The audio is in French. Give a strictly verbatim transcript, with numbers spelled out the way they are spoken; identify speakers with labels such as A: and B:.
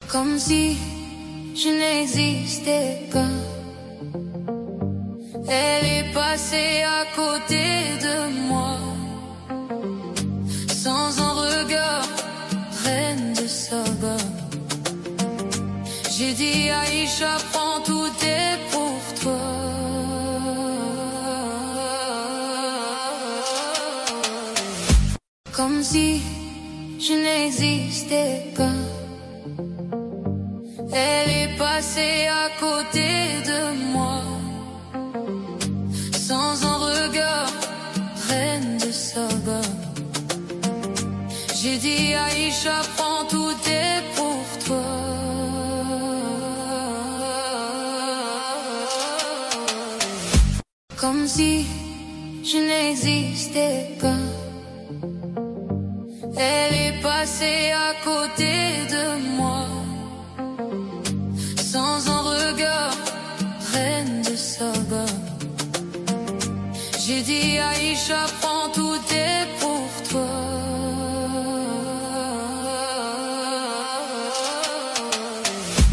A: Comme si je n'existais pas. Elle est passée à côté de moi, sans un regard, reine de Saba. J'ai dit Aïcha, prends, tout est pour toi. Comme si je n'existais pas. Elle est passée à côté de moi, sans un regard, reine de Saba. J'ai dit Aïcha, prends, tout est pour toi. Comme si je n'existais pas. Elle est passée à côté de moi, sans un regard, reine de Saba. J'ai dit Aïcha, prends, tout est pour toi.